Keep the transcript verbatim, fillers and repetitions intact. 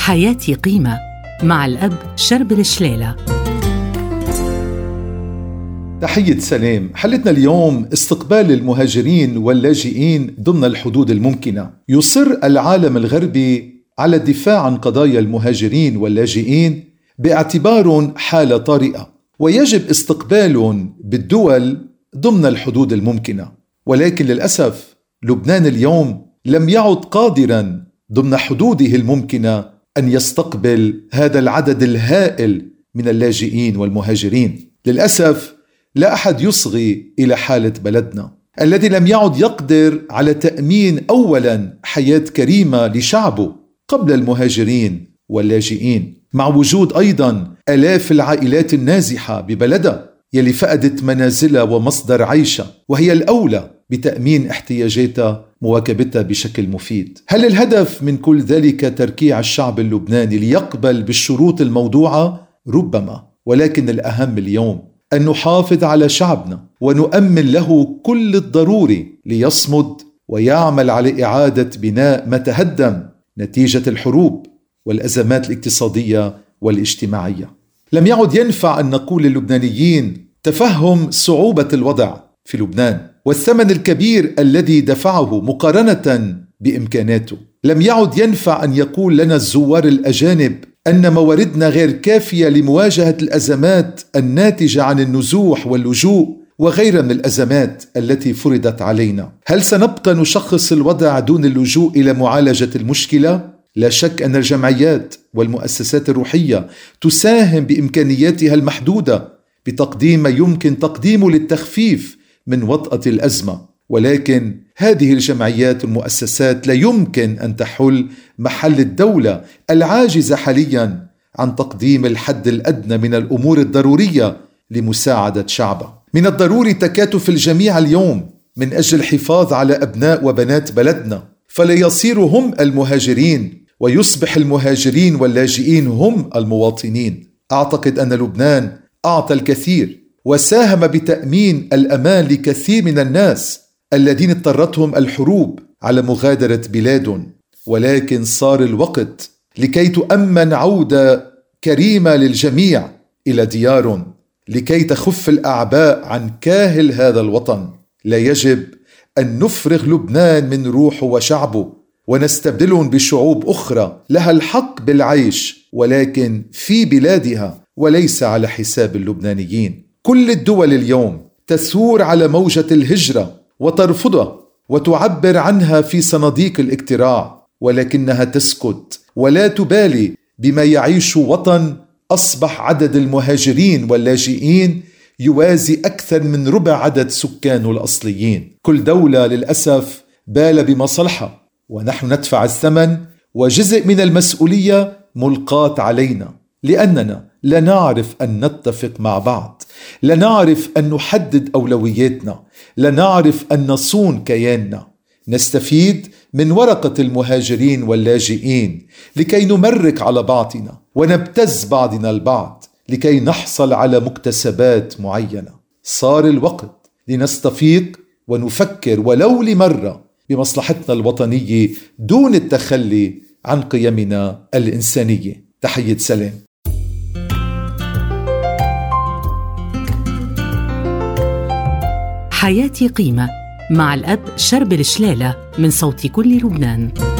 حياتي قيمة مع الأب شربل شليلة. تحية سلام. حلتنا اليوم استقبال المهاجرين واللاجئين ضمن الحدود الممكنة. يصر العالم الغربي على الدفاع عن قضايا المهاجرين واللاجئين باعتبارهم حالة طارئة، ويجب استقبالهم بالدول ضمن الحدود الممكنة. ولكن للأسف لبنان اليوم لم يعد قادراً ضمن حدوده الممكنة أن يستقبل هذا العدد الهائل من اللاجئين والمهاجرين. للأسف لا أحد يصغي إلى حالة بلدنا الذي لم يعد يقدر على تأمين أولاً حياة كريمة لشعبه قبل المهاجرين واللاجئين، مع وجود أيضاً آلاف العائلات النازحة ببلدها يلي فقدت منازلها ومصدر عيشها، وهي الأولى بتأمين احتياجاتها مواكبتها بشكل مفيد. هل الهدف من كل ذلك تركيع الشعب اللبناني ليقبل بالشروط الموضوعة؟ ربما، ولكن الأهم اليوم أن نحافظ على شعبنا ونؤمن له كل الضروري ليصمد ويعمل على إعادة بناء ما تهدم نتيجة الحروب والأزمات الاقتصادية والاجتماعية. لم يعد ينفع أن نقول للبنانيين تفهم صعوبة الوضع في لبنان والثمن الكبير الذي دفعه مقارنة بإمكاناته. لم يعد ينفع أن يقول لنا الزوار الأجانب أن مواردنا غير كافية لمواجهة الأزمات الناتجة عن النزوح واللجوء وغيرها من الأزمات التي فرضت علينا. هل سنبقى نشخص الوضع دون اللجوء إلى معالجة المشكلة؟ لا شك أن الجمعيات والمؤسسات الروحية تساهم بإمكانياتها المحدودة بتقديم ما يمكن تقديمه للتخفيف من وطأة الأزمة، ولكن هذه الجمعيات والمؤسسات لا يمكن أن تحل محل الدولة العاجزة حاليا عن تقديم الحد الأدنى من الأمور الضرورية لمساعدة شعبها. من الضروري تكاتف الجميع اليوم من أجل الحفاظ على أبناء وبنات بلدنا، فلا يصيروا هم المهاجرين ويصبح المهاجرين واللاجئين هم المواطنين. أعتقد أن لبنان أعطى الكثير وساهم بتأمين الأمان لكثير من الناس الذين اضطرتهم الحروب على مغادرة بلادهم، ولكن صار الوقت لكي تؤمن عودة كريمة للجميع إلى ديارهم، لكي تخف الأعباء عن كاهل هذا الوطن. لا يجب أن نفرغ لبنان من روحه وشعبه ونستبدلهم بشعوب أخرى لها الحق بالعيش ولكن في بلادها وليس على حساب اللبنانيين. كل الدول اليوم تثور على موجة الهجرة وترفضها وتعبر عنها في صناديق الاقتراع، ولكنها تسكت ولا تبالي بما يعيش وطن أصبح عدد المهاجرين واللاجئين يوازي أكثر من ربع عدد سكانه الأصليين. كل دولة للأسف بال بمصلحة، ونحن ندفع الثمن، وجزء من المسؤولية ملقاة علينا لأننا لا نعرف أن نتفق مع بعض، لا نعرف أن نحدد أولوياتنا، لا نعرف أن نصون كياننا. نستفيد من ورقة المهاجرين واللاجئين لكي نمرك على بعضنا ونبتز بعضنا البعض لكي نحصل على مكتسبات معينة. صار الوقت لنستفيق ونفكر ولو لمرة بمصلحتنا الوطنية دون التخلي عن قيمنا الإنسانية. تحية سلام. حياتي قيمة مع الأب شربل شليلة من صوت كل لبنان.